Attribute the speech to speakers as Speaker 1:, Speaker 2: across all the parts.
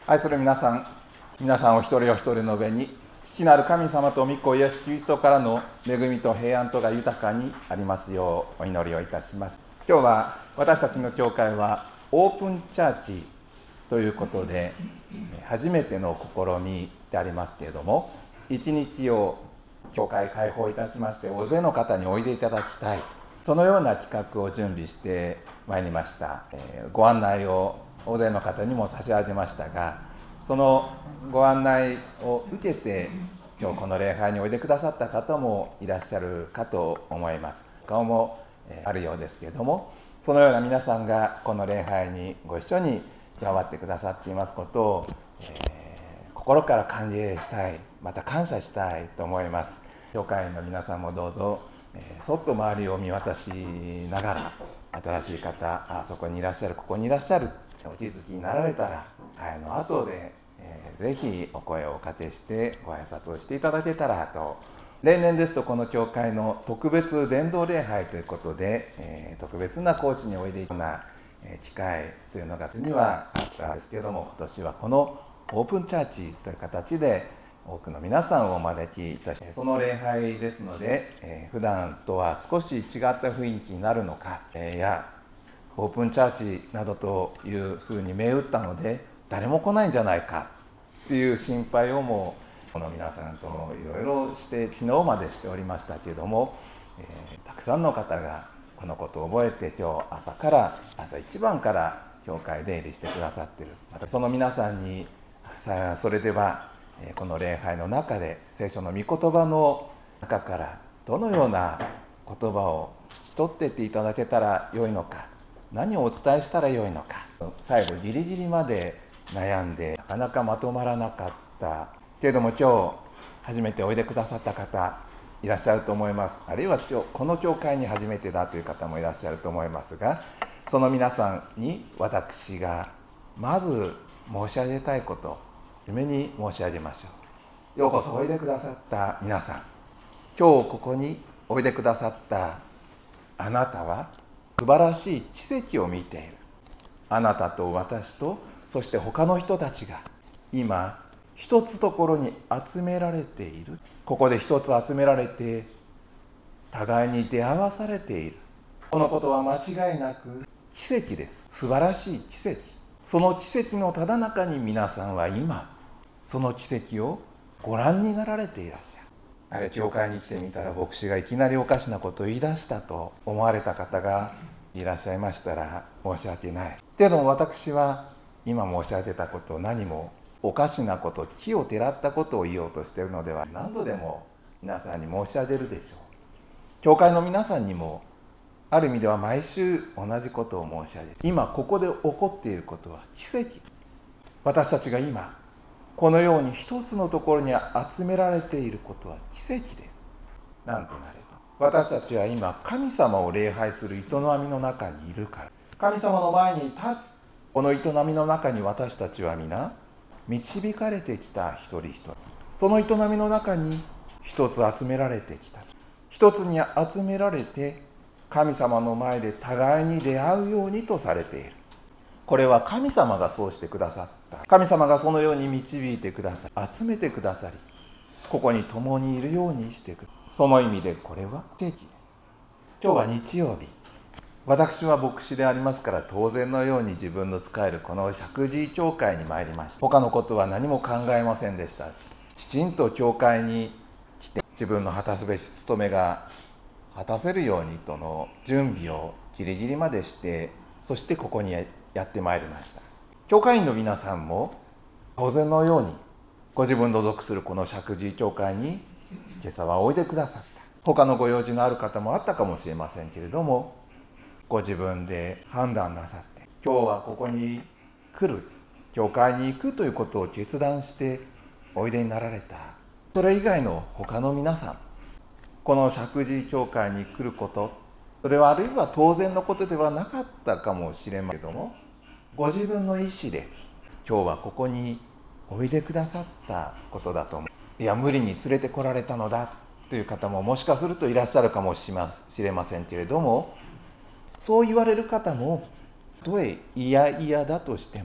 Speaker 1: 愛する皆さんお一人お一人の上に父なる神様と御子イエス・キリストからの恵みと平安とが豊かにありますようお祈りをいたします。今日は私たちの教会はオープンチャーチということで初めての試みでありますけれども、一日を教会開放いたしまして大勢の方においでいただきたい、そのような企画を準備してまいりました。ご案内を大勢の方にも差し上げましたが、そのご案内を受けて今日この礼拝においでくださった方もいらっしゃるかと思います。顔もあるようですけれども、そのような皆さんがこの礼拝にご一緒に加わってくださっていますことを、心から歓迎したい、また感謝したいと思います。教会員の皆さんもどうぞ、そっと周りを見渡しながら、新しい方、そこにいらっしゃる、ここにいらっしゃる、お気づきになられたら、後で、ぜひお声をおかけしてご挨拶をしていただけたらと。例年ですとこの教会の特別伝道礼拝ということで、特別な講師においでいるような機会というのがにはあったんですけれども、今年はこのオープンチャーチという形で多くの皆さんをお招きいたし、その礼拝ですので、普段とは少し違った雰囲気になるのか、やオープンチャーチなどというふうに銘打ったので誰も来ないんじゃないかという心配をもこの皆さんといろいろして昨日までしておりましたけれども、たくさんの方がこのことを覚えて今日朝一番から教会出入りしてくださっている。またその皆さんにそれではこの礼拝の中で聖書の御言葉の中からどのような言葉を聞き取っていっていただけたらよいのか、何をお伝えしたらよいのか、最後ギリギリまで悩んでなかなかまとまらなかったけれども、今日初めておいでくださった方いらっしゃると思います。あるいは今日この教会に初めてだという方もいらっしゃると思いますが、その皆さんに私がまず申し上げたいことを夢に申し上げましょう。ようこそおいでくださった皆さん、今日ここにおいでくださったあなたは素晴らしい奇跡を見ている。あなたと私とそして他の人たちが今一つところに集められている。ここで一つ集められて互いに出会わされている。このことは間違いなく奇跡です。素晴らしい奇跡。その奇跡のただ中に皆さんは今その奇跡をご覧になられていらっしゃる。あれ、教会に来てみたら牧師がいきなりおかしなことを言い出したと思われた方がいらっしゃいましたら申し訳ない。けれども私は今申し上げたことを何もおかしなこと、奇をてらったことを言おうとしているのでは、何度でも皆さんに申し上げるでしょう。教会の皆さんにもある意味では毎週同じことを申し上げる。今ここで起こっていることは奇跡。私たちが今このように一つのところに集められていることは奇跡です。なんとなれば私たちは今神様を礼拝する営みの中にいるから、神様の前に立つこの営みの中に私たちは皆導かれてきた一人一人、その営みの中に一つ集められてきた。一つに集められて神様の前で互いに出会うようにとされている。これは神様がそうしてくださった。神様がそのように導いてくださり、集めてくださり、ここに共にいるようにしてくださる。その意味でこれは奇跡です。今日は日曜日。私は牧師でありますから当然のように自分の使えるこの石神井教会に参りました。他のことは何も考えませんでしたし、きちんと教会に来て自分の果たすべし務めが果たせるようにとの準備をギリギリまでして、そしてここにやってまいりました。教会員の皆さんも当然のようにご自分の属するこの石神井教会に今朝はおいでくださった。他のご用事のある方もあったかもしれませんけれども、ご自分で判断なさって今日はここに来る、教会に行くということを決断しておいでになられた。それ以外の他の皆さん、この石神井教会に来ること、それはあるいは当然のことではなかったかもしれませんけれども、ご自分の意思で今日はここにおいでくださったことだと思う。いや、無理に連れてこられたのだという方ももしかするといらっしゃるかもしれませんけれども、そう言われる方もたとえ嫌々だとしても、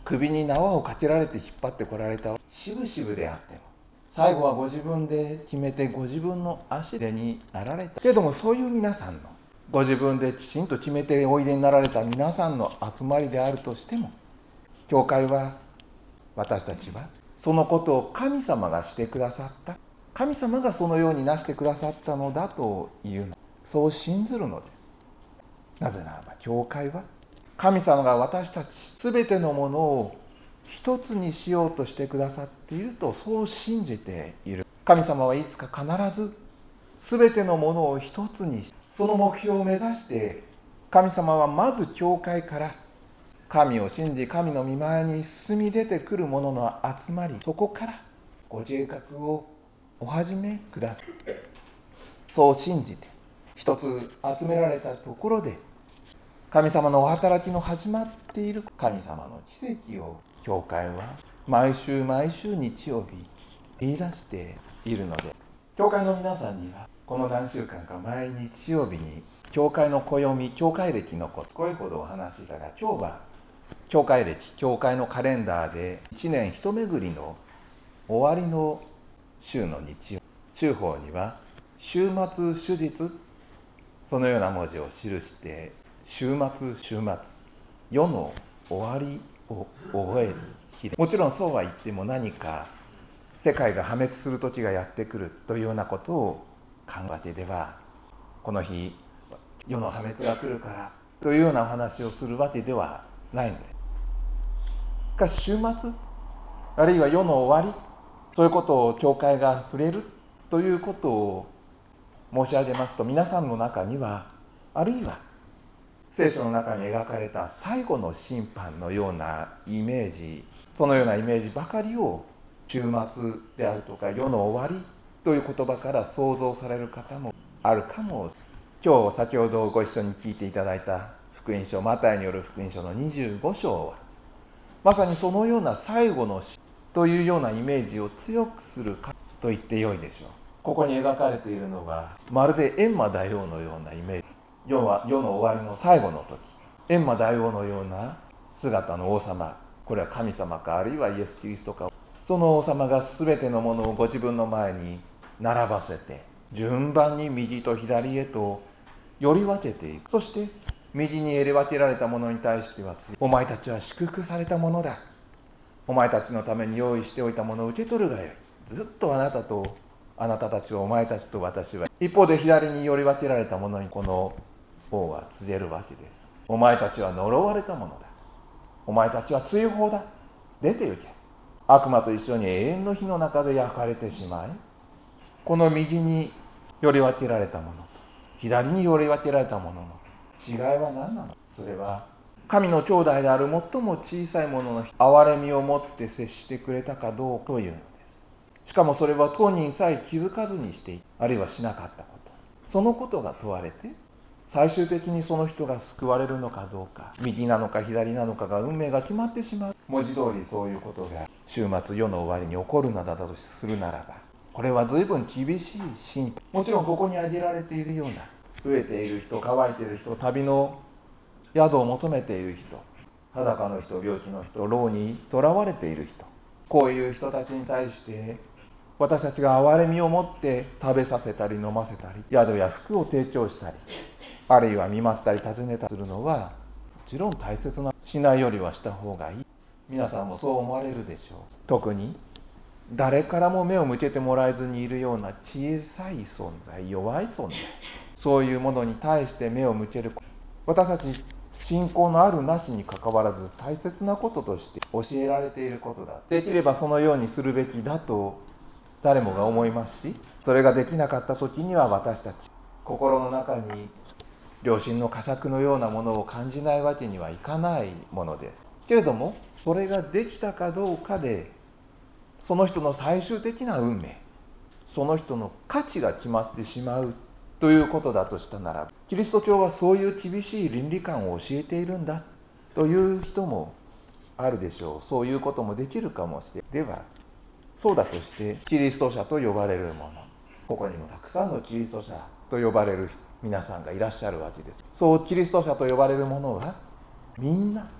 Speaker 1: 首に縄をかけられて引っ張ってこられたしぶしぶであっても、最後はご自分で決めてご自分の足でになられたけれども、そういう皆さんのご自分できちんと決めておいでになられた皆さんの集まりであるとしても、教会は、私たちはそのことを神様がしてくださった、神様がそのようになしてくださったのだというの、そう信ずるのです。なぜならば教会は神様が私たちすべてのものを一つにしようとしてくださっていると、そう信じている。神様はいつか必ずすべてのものを一つにし、その目標を目指して神様はまず教会から神を信じ、神の御前に進み出てくる者の集まり、そこからご計画をお始めください。そう信じて一つ集められたところで、神様のお働きの始まっている神様の奇跡を教会は毎週毎週日曜日言い出しているので、教会の皆さんにはこの何週間か毎日曜日に教会の暦、教会歴のこと、こういうことをお話ししたが、今日は教会歴、教会のカレンダーで1年一巡りの終わりの週の日曜、週報には週末主日、そのような文字を記して、週末週末、世の終わりを覚える日で、もちろんそうは言っても何か世界が破滅する時がやってくるというようなことを考えてでは、この日世の破滅が来るからというような話をするわけではないので、しかし週末あるいは世の終わり、そういうことを教会が触れるということを申し上げますと、皆さんの中にはあるいは聖書の中に描かれた最後の審判のようなイメージ、そのようなイメージばかりを週末であるとか世の終わりという言葉から想像される方もあるかも。今日先ほどご一緒に聞いていただいた福音書、マタイによる福音書の25章はまさにそのような最後の死というようなイメージを強くするかと言ってよいでしょう。ここに描かれているのはまるで閻魔大王のようなイメージ、世の終わりの最後の時、閻魔大王のような姿の王様、これは神様かあるいはイエス・キリストか、その王様が全てのものをご自分の前に並ばせて順番に右と左へとより分けていく。そして右に入れ分けられたものに対しては、お前たちは祝福されたものだ、お前たちのために用意しておいたものを受け取るがよい、ずっとあなたたちは、お前たちと私は。一方で左により分けられたものにこの王は告げるわけです。お前たちは呪われたものだ、お前たちは追放だ、出て行け、悪魔と一緒に永遠の火の中で焼かれてしまい。この右により分けられたものと左により分けられたものの違いは何なの？それは神の兄弟である最も小さいものの憐れみを持って接してくれたかどうかというのです。しかもそれは当人さえ気づかずにしていた、あるいはしなかったこと、そのことが問われて、最終的にその人が救われるのかどうか、右なのか左なのかが運命が決まってしまう。文字通りそういうことが週末世の終わりに起こるのだとするならば、これは随分厳しい審判。もちろんここに挙げられているような飢えている人、乾いている人、旅の宿を求めている人、裸の人、病気の人、牢に囚われている人、こういう人たちに対して私たちが憐れみを持って食べさせたり飲ませたり、宿や服を提供したり、あるいは見舞ったり訪ねたりするのはもちろん大切な、しないよりはした方がいい。皆さんもそう思われるでしょう。特に誰からも目を向けてもらえずにいるような小さい存在、弱い存在、そういうものに対して目を向ける、私たち信仰のあるなしにかかわらず大切なこととして教えられていることだ。できればそのようにするべきだと誰もが思いますし、それができなかった時には私たち心の中に良心の呵責のようなものを感じないわけにはいかないものです。けれどもそれができたかどうかでその人の最終的な運命、その人の価値が決まってしまうということだとしたならば、キリスト教はそういう厳しい倫理観を教えているんだという人もあるでしょう。そういうこともできるかもしれない。ではそうだとしてキリスト者と呼ばれるもの、ここにもたくさんのキリスト者と呼ばれる皆さんがいらっしゃるわけです。そうキリスト者と呼ばれるものはみんな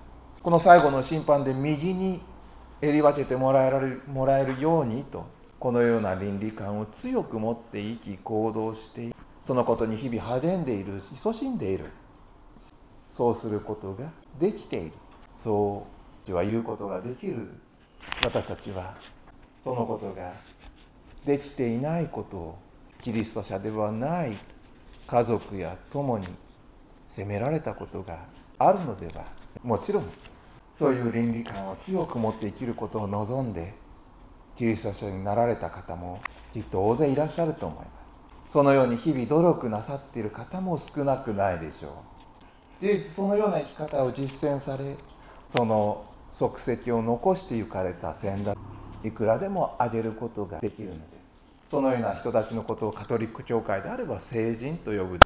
Speaker 1: この最後の審判で右に襟分けてもらえるようにと、このような倫理観を強く持って生き行動している。そのことに日々励んでいる、勤しんでいる。そうすることができている。そうは言うことができる。私たちはそのことができていないことを、キリスト者ではない家族や友に責められたことがあるのでは。もちろんそういう倫理観を強く持って生きることを望んでキリスト者になられた方もきっと大勢いらっしゃると思います。そのように日々努力なさっている方も少なくないでしょう。事実そのような生き方を実践され、その足跡を残して行かれた先代、いくらでも挙げることができるのです。そのような人たちのことをカトリック教会であれば聖人と呼ぶ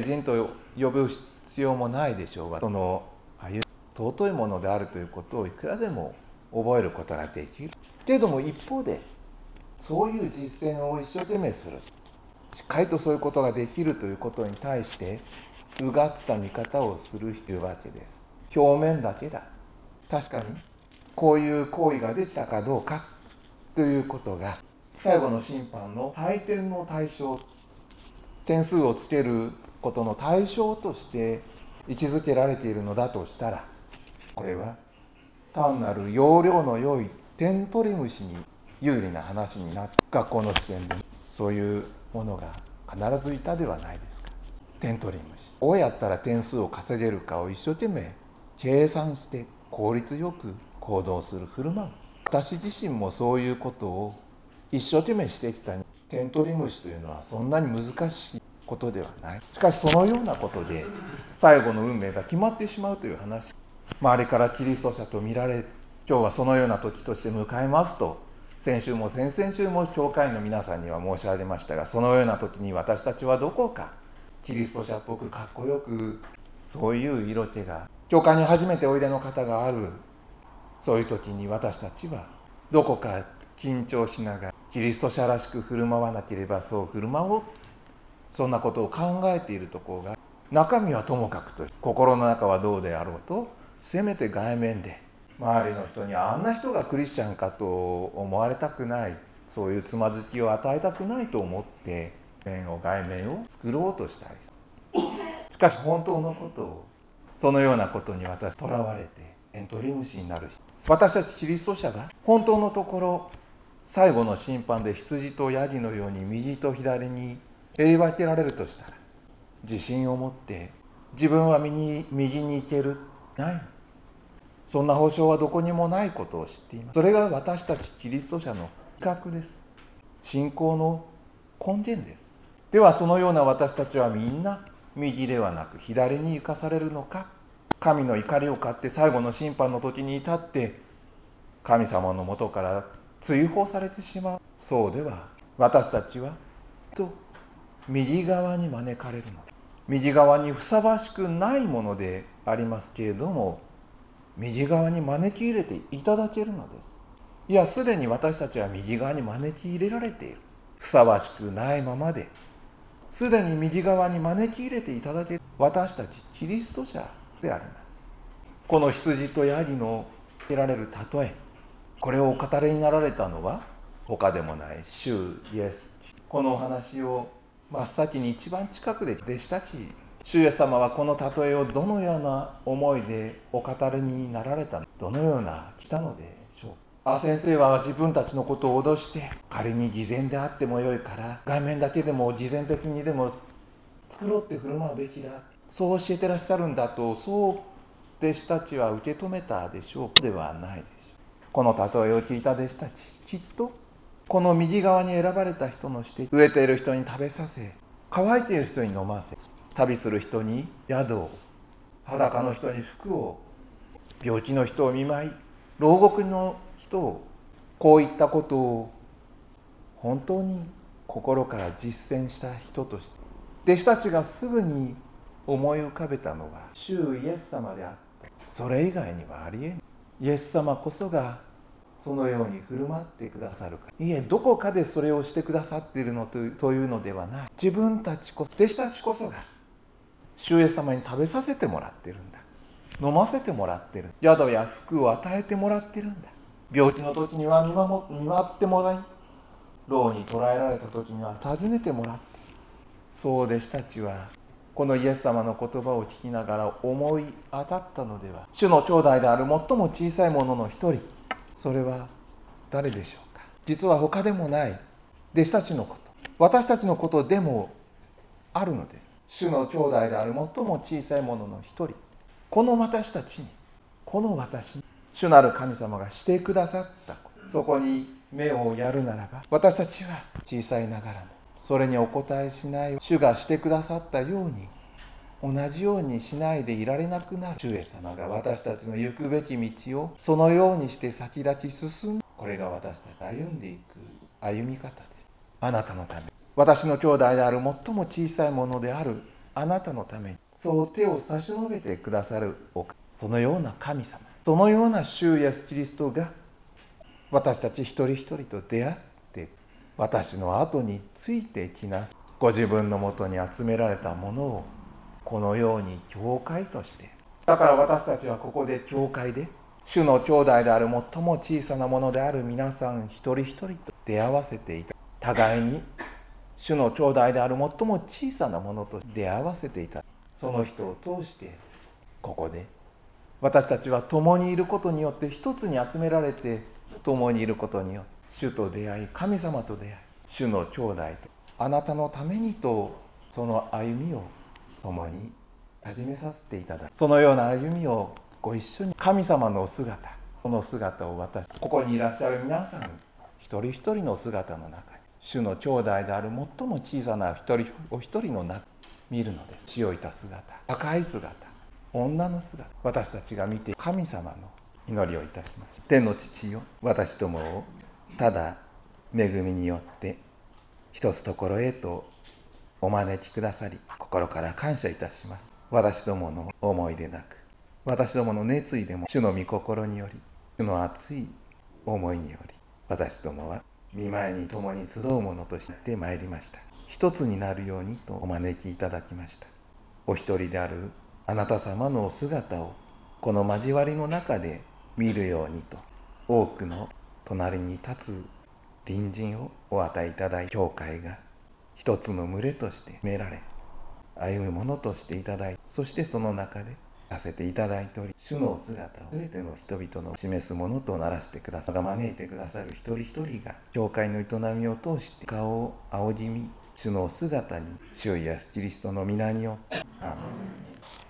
Speaker 1: 必要もないでしょうが、その尊いものであるということをいくらでも覚えることができる。けれども一方で、そういう実践を一生懸命する、しっかりとそういうことができるということに対してうがった見方をするというわけです。表面だけだ、確かにこういう行為ができたかどうかということが最後の審判の採点の対象、点数をつけることの対象として位置づけられているのだとしたら、これは単なる要領の良い点取り虫に有利な話になって、学校の試験でそういうものが必ずいたではないですか。点取り虫、どうやったら点数を稼げるかを一生懸命計算して効率よく行動する、振る舞う。私自身もそういうことを一生懸命してきた。点取り虫というのはそんなに難しいことではない。しかしそのようなことで最後の運命が決まってしまうという話、周りからキリスト者と見られ、今日はそのような時として迎えますと、先週も先々週も教会の皆さんには申し上げましたが、そのような時に私たちはどこかキリスト者っぽくかっこよく、そういう色気が、教会に初めておいでの方がある、そういう時に私たちはどこか緊張しながらキリスト者らしく振る舞わなければそう振る舞おう、そんなことを考えているところが、中身はともかくと、心の中はどうであろうと、せめて外面で周りの人にあんな人がクリスチャンかと思われたくない、そういうつまずきを与えたくないと思って外面を作ろうとしたりする。しかし本当のことを、そのようなことに私とらわれて点取り虫になるし、私たちキリスト者が本当のところ最後の審判で羊とヤギのように右と左に襟分けられるとしたら、自信を持って自分は右に行ける、ない、そんな保証はどこにもないことを知っています。それが私たちキリスト者の比較です。信仰の根源です。ではそのような私たちはみんな右ではなく左に行かされるのか。神の怒りを買って最後の審判の時に至って神様のもとから追放されてしまう。そうでは、私たちは右側に招かれるので、右側にふさわしくないものでありますけれども、右側に招き入れていただけるのです。いや、すでに私たちは右側に招き入れられている。ふさわしくないままですでに右側に招き入れていただける私たちキリスト者であります。この羊とヤギの得られる例え、これをお語りになられたのは他でもない主イエス。このお話を真っ先に一番近くで弟子たち、主イエス様はこの例えをどのような思いでお語りになられたの、どのようなしたのでしょう。先生は自分たちのことを脅して、仮に偽善であってもよいから外面だけでも偽善的にでも繕って振る舞うべきだ、そう教えてらっしゃるんだと、そう弟子たちは受け止めたでしょう。ではないでしょう。この例えを聞いた弟子たち、きっとこの右側に選ばれた人のして、飢えている人に食べさせ、乾いている人に飲ませ、旅する人に宿を、裸の人に服を、病気の人を見舞い、牢獄の人を、こういったことを本当に心から実践した人として、弟子たちがすぐに思い浮かべたのは主イエス様であった。それ以外にはありえない。イエス様こそがそのように振る舞ってくださるか。いえ、どこかでそれをしてくださっているのというのではない。弟子たちこそが主イエス様に食べさせてもらっているんだ。 飲ませてもらってる。宿や服を与えてもらってるんだ。病気の時には見舞ってもらい、牢に捕らえられた時には訪ねてもらっている。そう弟子たちはこのイエス様の言葉を聞きながら思い当たったのでは。主の兄弟である最も小さい者の一人、それは誰でしょうか。実は他でもない弟子たちのこと、私たちのことでもあるのです。主の兄弟である最も小さい者の一人、この私たちに、この私に主なる神様がしてくださったこと、そこに目をやるならば、私たちは小さいながらもそれにお答えしない主がしてくださったように、同じようにしないでいられなくなる。主イエス様が私たちの行くべき道をそのようにして先立ち進む、これが私たちが歩んでいく歩み方です。あなたのため、私の兄弟である最も小さいものであるあなたのために、そう手を差し伸べてくださるそのような神様、そのような主イエスキリストが私たち一人一人と出会って、私の後についてきなさい。ご自分のもとに集められたものをこのように教会として、だから私たちはここで教会で主の兄弟である最も小さなものである皆さん一人一人と出会わせていた。互いに主の兄弟である最も小さなものと出会わせていた。その人を通してここで私たちは共にいることによって、一つに集められて共にいることによって、主と出会い、神様と出会い、主の兄弟とあなたのためにと、その歩みを共に始めさせていただき、そのような歩みをご一緒に、神様の姿、その姿をここにいらっしゃる皆さん一人一人の姿の中に、主の兄弟である最も小さなお一人の中見るのです。血をいた姿、赤い姿、女の姿、私たちが見て神様の祈りをいたします。天の父よ、私どもをただ恵みによって一つところへとお招きくださり、心から感謝いたします。私どもの思いでなく、私どもの熱意でも、主の御心により、主の熱い思いにより、私どもは御前に共に集うものとしてまいりました。一つになるようにとお招きいただきました。お一人であるあなた様のお姿をこの交わりの中で見るようにと、多くの隣に立つ隣人をお与えいただい、教会が一つの群れとして決められ、歩むものとしていただい、そしてその中でさせていただいており、主のお姿を全ての人々の示すものとならせてくださる、招いてくださる一人一人が、教会の営みを通して顔を仰ぎ見、主のお姿に、主イエスキリストの皆によって、アーメン。